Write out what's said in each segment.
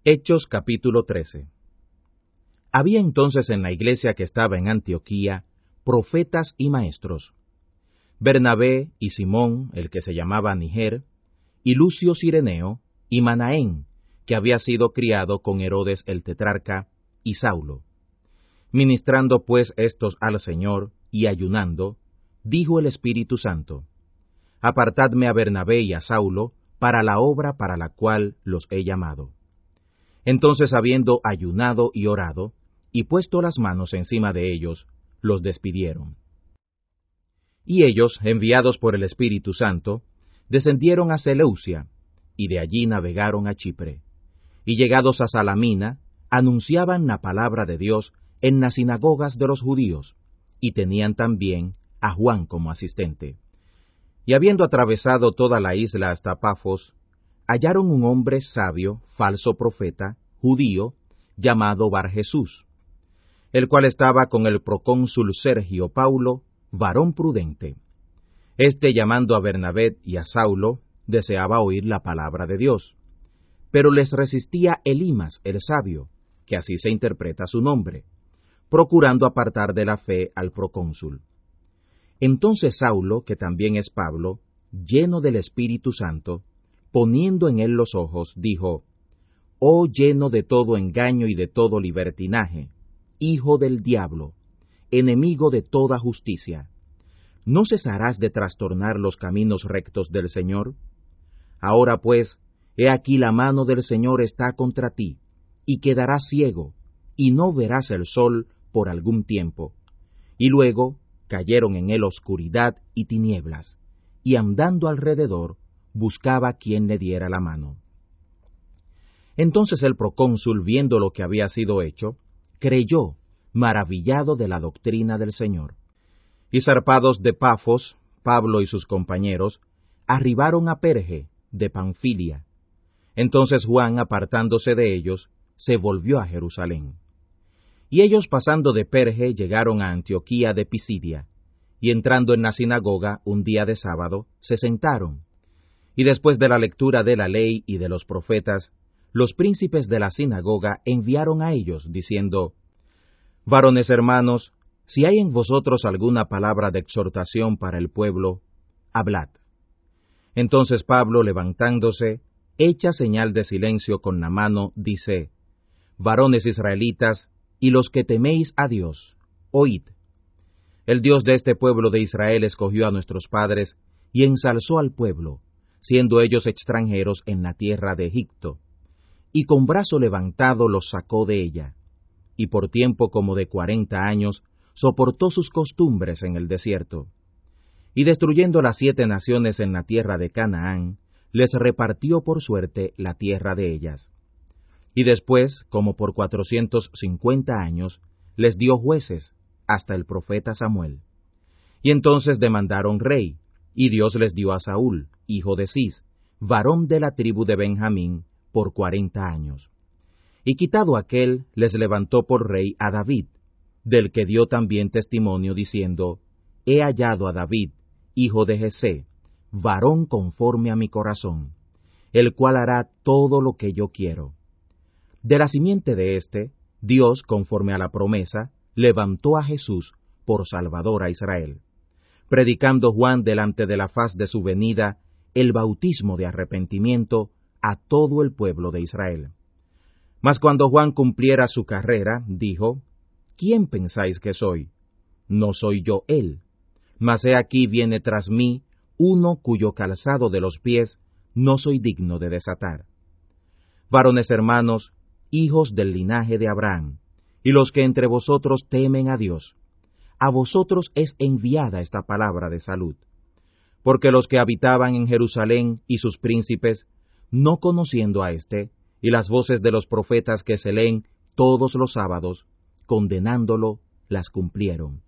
Hechos capítulo 13. Había entonces en la iglesia que estaba en Antioquía profetas y maestros: Bernabé y Simón, el que se llamaba Niger, y Lucio Cireneo, y Manaén, que había sido criado con Herodes el tetrarca, y Saulo. Ministrando pues estos al Señor, y ayunando, dijo el Espíritu Santo: Apartadme a Bernabé y a Saulo para la obra para la cual los he llamado. Entonces, habiendo ayunado y orado, y puesto las manos encima de ellos, los despidieron. Y ellos, enviados por el Espíritu Santo, descendieron a Seleucia, y de allí navegaron a Chipre. Y llegados a Salamina, anunciaban la palabra de Dios en las sinagogas de los judíos, y tenían también a Juan como asistente. Y habiendo atravesado toda la isla hasta Pafos, hallaron un hombre sabio, falso profeta, judío, llamado Barjesús, el cual estaba con el procónsul Sergio Paulo, varón prudente. Este, llamando a Bernabé y a Saulo, deseaba oír la palabra de Dios, pero les resistía Elimas el sabio, que así se interpreta su nombre, procurando apartar de la fe al procónsul. Entonces Saulo, que también es Pablo, lleno del Espíritu Santo, poniendo en él los ojos, dijo: Oh, lleno de todo engaño y de todo libertinaje, hijo del diablo, enemigo de toda justicia, ¿no cesarás de trastornar los caminos rectos del Señor? Ahora pues, he aquí la mano del Señor está contra ti, y quedarás ciego, y no verás el sol por algún tiempo. Y luego cayeron en él oscuridad y tinieblas, y andando alrededor, buscaba quien le diera la mano. Entonces el procónsul, viendo lo que había sido hecho, creyó, maravillado de la doctrina del Señor. Y zarpados de Pafos, Pablo y sus compañeros arribaron a Perge, de Panfilia. Entonces Juan, apartándose de ellos, se volvió a Jerusalén. Y ellos, pasando de Perge, llegaron a Antioquía de Pisidia, y entrando en la sinagoga un día de sábado, se sentaron. Y después de la lectura de la ley y de los profetas, los príncipes de la sinagoga enviaron a ellos, diciendo: Varones hermanos, si hay en vosotros alguna palabra de exhortación para el pueblo, hablad. Entonces Pablo, levantándose, hecha señal de silencio con la mano, dice: Varones israelitas, y los que teméis a Dios, oíd. El Dios de este pueblo de Israel escogió a nuestros padres, y ensalzó al pueblo, siendo ellos extranjeros en la tierra de Egipto, y con brazo levantado los sacó de ella, y por tiempo como de 40 años soportó sus costumbres en el desierto. Y destruyendo las 7 naciones en la tierra de Canaán, les repartió por suerte la tierra de ellas. Y después, como por 450 años, les dio jueces, hasta el profeta Samuel. Y entonces demandaron rey, y Dios les dio a Saúl, hijo de Cis, varón de la tribu de Benjamín, por 40 años. Y quitado aquel, les levantó por rey a David, del que dio también testimonio, diciendo: He hallado a David, hijo de Jesé, varón conforme a mi corazón, el cual hará todo lo que yo quiero. De la simiente de éste, Dios, conforme a la promesa, levantó a Jesús por Salvador a Israel, predicando Juan delante de la faz de su venida el bautismo de arrepentimiento a todo el pueblo de Israel. Mas cuando Juan cumpliera su carrera, dijo: ¿Quién pensáis que soy? No soy yo él, mas he aquí viene tras mí uno cuyo calzado de los pies no soy digno de desatar. Varones hermanos, hijos del linaje de Abraham, y los que entre vosotros temen a Dios, a vosotros es enviada esta palabra de salud. Porque los que habitaban en Jerusalén y sus príncipes, no conociendo a éste, y las voces de los profetas que se leen todos los sábados, condenándolo, las cumplieron.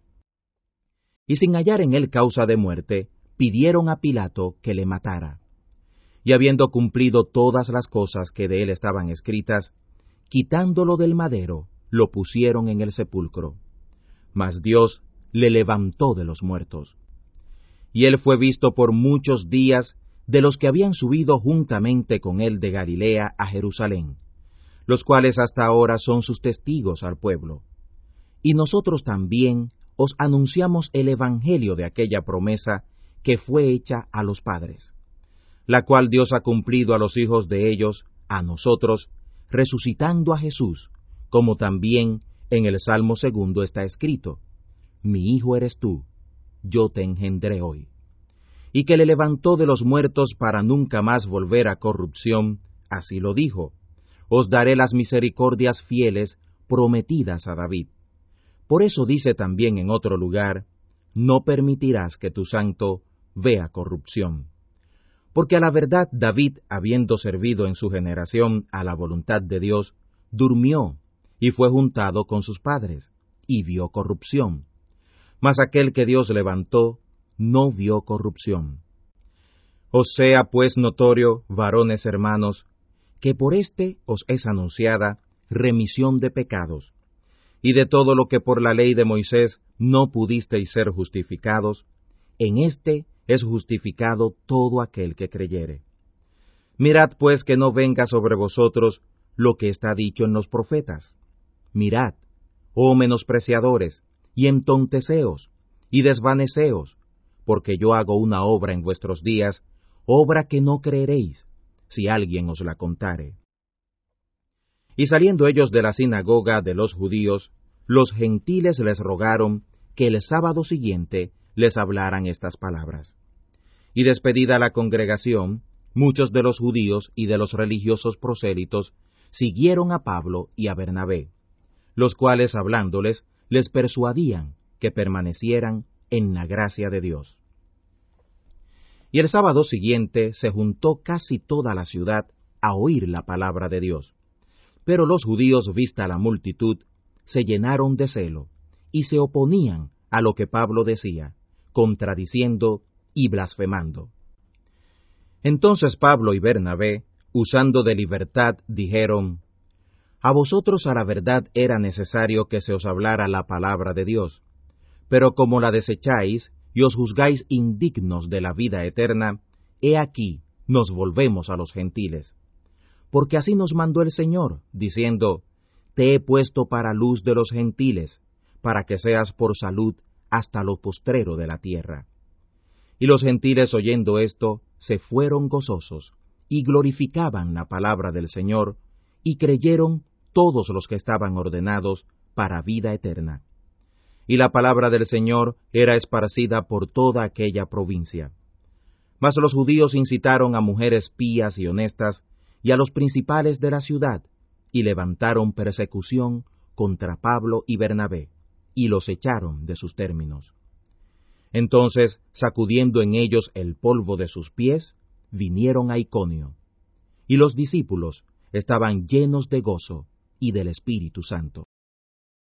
Y sin hallar en él causa de muerte, pidieron a Pilato que le matara. Y habiendo cumplido todas las cosas que de él estaban escritas, quitándolo del madero, lo pusieron en el sepulcro. Mas Dios le levantó de los muertos. Y él fue visto por muchos días de los que habían subido juntamente con él de Galilea a Jerusalén, los cuales hasta ahora son sus testigos al pueblo. Y nosotros también os anunciamos el evangelio de aquella promesa que fue hecha a los padres, la cual Dios ha cumplido a los hijos de ellos, a nosotros, resucitando a Jesús, como también en el Salmo 2 está escrito: Mi hijo eres tú, yo te engendré hoy. Y que le levantó de los muertos para nunca más volver a corrupción, así lo dijo: Os daré las misericordias fieles prometidas a David. Por eso dice también en otro lugar: No permitirás que tu santo vea corrupción. Porque a la verdad David, habiendo servido en su generación a la voluntad de Dios, durmió y fue juntado con sus padres, y vio corrupción. Mas aquel que Dios levantó no vio corrupción. Os sea pues notorio, varones hermanos, que por éste os es anunciada remisión de pecados, y de todo lo que por la ley de Moisés no pudisteis ser justificados, en éste es justificado todo aquel que creyere. Mirad pues que no venga sobre vosotros lo que está dicho en los profetas. Mirad, oh menospreciadores, y entonteceos, y desvaneceos, porque yo hago una obra en vuestros días, obra que no creeréis, si alguien os la contare. Y saliendo ellos de la sinagoga de los judíos, los gentiles les rogaron que el sábado siguiente les hablaran estas palabras. Y despedida la congregación, muchos de los judíos y de los religiosos prosélitos siguieron a Pablo y a Bernabé, los cuales hablándoles les persuadían que permanecieran en la gracia de Dios. Y el sábado siguiente se juntó casi toda la ciudad a oír la palabra de Dios. Pero los judíos, vista la multitud, se llenaron de celo, y se oponían a lo que Pablo decía, contradiciendo y blasfemando. Entonces Pablo y Bernabé, usando de libertad, dijeron: A vosotros a la verdad era necesario que se os hablara la palabra de Dios, pero como la desecháis y os juzgáis indignos de la vida eterna, he aquí nos volvemos a los gentiles. Porque así nos mandó el Señor, diciendo: Te he puesto para luz de los gentiles, para que seas por salud hasta lo postrero de la tierra. Y los gentiles, oyendo esto, se fueron gozosos, y glorificaban la palabra del Señor, y creyeron todos los que estaban ordenados para vida eterna. Y la palabra del Señor era esparcida por toda aquella provincia. Mas los judíos incitaron a mujeres pías y honestas, y a los principales de la ciudad, y levantaron persecución contra Pablo y Bernabé, y los echaron de sus términos. Entonces, sacudiendo en ellos el polvo de sus pies, vinieron a Iconio. Y los discípulos estaban llenos de gozo y del Espíritu Santo.